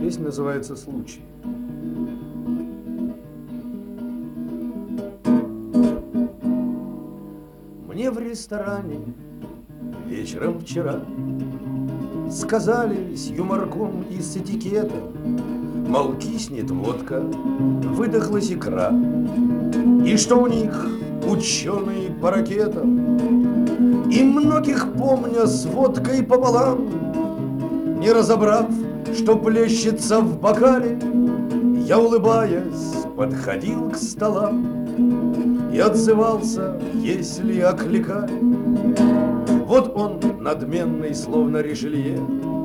Песня называется «Случай». Мне в ресторане вечером вчера сказали с юморком и с этикетом, мол, киснет водка, выдохлась икра, и что у них ученые по ракетам. И многих помня с водкой пополам, не разобрав, что плещется в бокале, я, улыбаясь, подходил к столам и отзывался, если окликали. Вот он, надменный, словно Ришелье,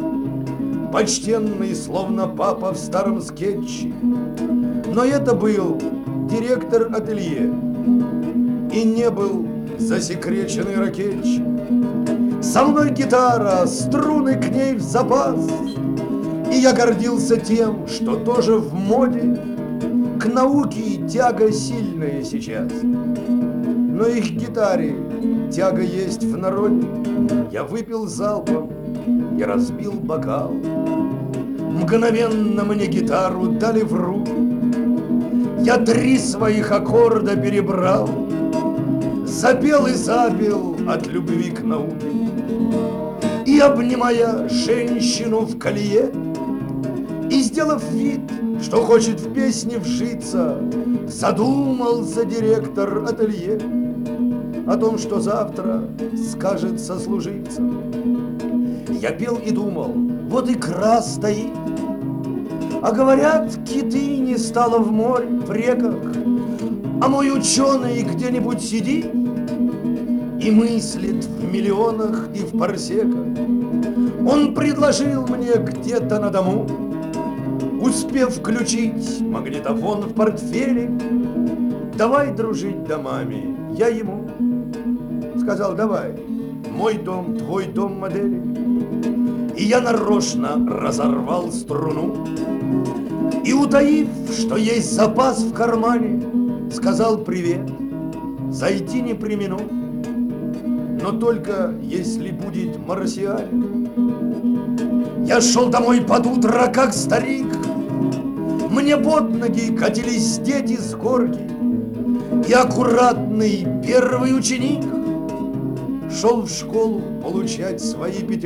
почтенный, словно папа в старом скетче, но это был директор ателье и не был засекреченный ракетчик. Со мной гитара, струны к ней в запас, и я гордился тем, что тоже в моде. К науке тяга сильная сейчас, но и к гитаре тяга есть в народе. Я выпил залпом и разбил бокал. Мгновенно мне гитару дали в руки. Я 3 своих аккорда перебрал, запел и запел от любви к науке. И, обнимая женщину в колье, и сделав вид, что хочет в песне вжиться, задумался директор ателье о том, что завтра скажет сослуживцам. Я пел и думал, вот икра стоит, а говорят, киты не стало в море, в реках, а мой ученый где-нибудь сидит и мыслит в миллионах и в парсеках. Он предложил мне где-то на дому, успев включить магнитофон в портфеле, давай дружить домами. Я ему сказал, давай, мой дом, твой дом модели. И я нарочно разорвал струну и, утаив, что есть запас в кармане, сказал привет, зайти не премину, но только если будет марсианин. Я шел домой под утро, как старик, мне под ноги катились дети с горки, и аккуратный первый ученик шел в школу получать свои 5.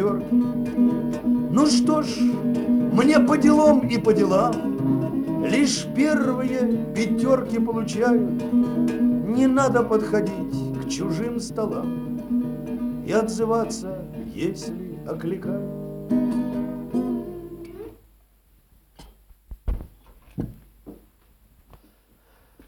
Ну что ж, мне по делам и по делам, лишь первые 5 получают. Не надо подходить к чужим столам и отзываться, если окликают.